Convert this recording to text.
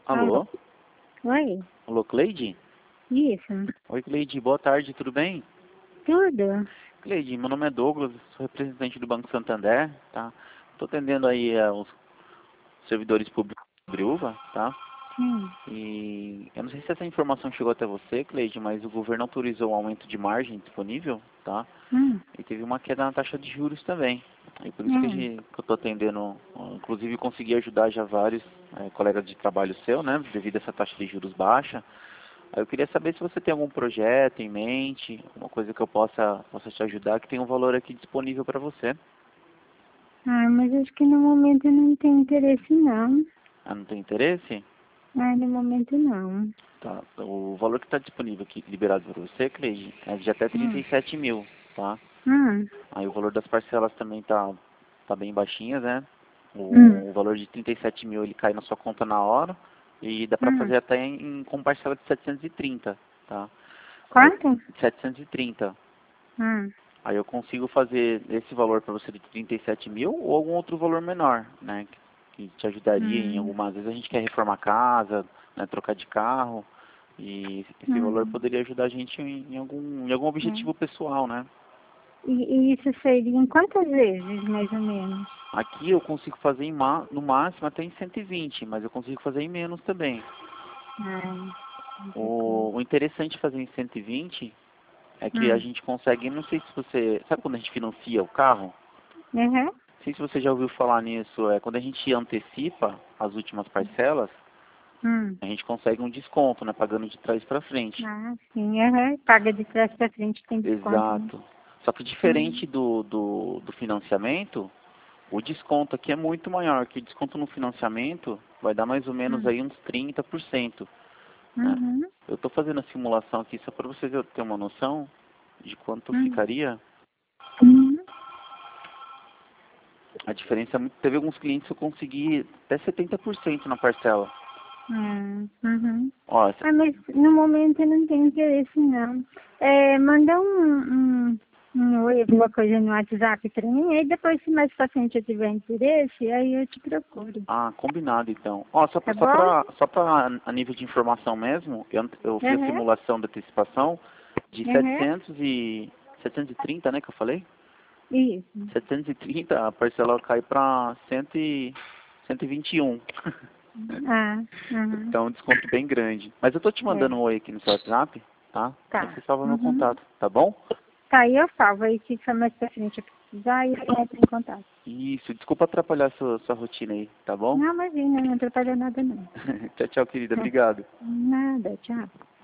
Alô? Alô? Oi? Alô, Cleide? Isso. Oi, Cleide, boa tarde, tudo bem? Tudo? Cleide, meu nome é Douglas, sou representante do Banco Santander, tá? Estou atendendo aí os servidores públicos de Briúva, tá? Sim. E eu não sei se essa informação chegou até você, Cleide, mas o governo autorizou o aumento de margem disponível, tá? Hum. E teve uma queda na taxa de juros também. E por isso que, Hum. que eu estou atendendo, inclusive consegui ajudar já vários colegas de trabalho seu, né? Devido a essa taxa de juros baixa. Aí eu queria saber se você tem algum projeto em mente, alguma coisa que eu possa te ajudar, que tem um valor aqui disponível para você. Ah, mas acho que no momento eu não tenho interesse não. Ah, não tem interesse? Ah, no momento não. Tá. O valor que está disponível aqui, liberado para você, Cleide, é de até Hum. 37 mil, tá? Hum. Aí o valor das parcelas também tá bem baixinhas, né? Hum. O valor de 37 mil ele cai na sua conta na hora e dá para Hum. fazer até com parcela de 730, tá? Aí, Quanto? 730. Hum. Aí eu consigo fazer esse valor para você de 37 mil ou algum outro valor menor, né? Que te ajudaria em Hum. algumas vezes a gente quer reformar a casa, né, trocar de carro. E esse valor Hum. poderia ajudar a gente em algum É. objetivo pessoal, né? E isso seria em quantas vezes, mais ou menos? Aqui eu consigo fazer no máximo até em 120, mas eu consigo fazer em menos também. Ah, muita coisa. O interessante de fazer em 120 é que a Hum. gente consegue, não sei se você, sabe quando a gente financia o carro? Uhum. Não sei se você já ouviu falar nisso, é quando a gente antecipa as últimas parcelas, Hum. a gente consegue um desconto, né, pagando de trás para frente. Ah, sim. Uhum. Paga de trás pra frente, tem desconto, né? Exato. Só que Hum. diferente do financiamento, o desconto aqui é muito maior, que o desconto no financiamento vai dar mais ou menos Hum. aí uns 30%, né? Uhum. Eu estou fazendo a simulação aqui só para vocês terem uma noção de quanto Hum. ficaria. Uhum. A diferença é muito... Teve alguns clientes que eu consegui até 70% na parcela. Uhum. Ó, Ah, mas no momento eu não tenho interesse, não. É, manda um oi, alguma coisa no WhatsApp pra mim, aí depois, se mais pra frente eu tiver interesse, aí eu te procuro. ah, combinado então. Ó, Tá bom? só pra a nível de informação mesmo, eu fiz a Uhum. simulação da antecipação de Uhum. 730, né, que eu falei? Isso. 730, a parcela cai para 121. Ah, uhum. Então, um desconto bem grande. Mas eu tô te É. mandando um oi aqui no seu WhatsApp, tá? Aí Tá. você salva meu Uhum. contato, tá bom? Tá, aí eu salvo, aí se for mais pra frente eu precisar, aí eu entro em contato. Isso, desculpa atrapalhar sua rotina aí, tá bom? Não, imagina, não atrapalha nada não. Tchau, tchau, querida. Obrigado. Nada, tchau.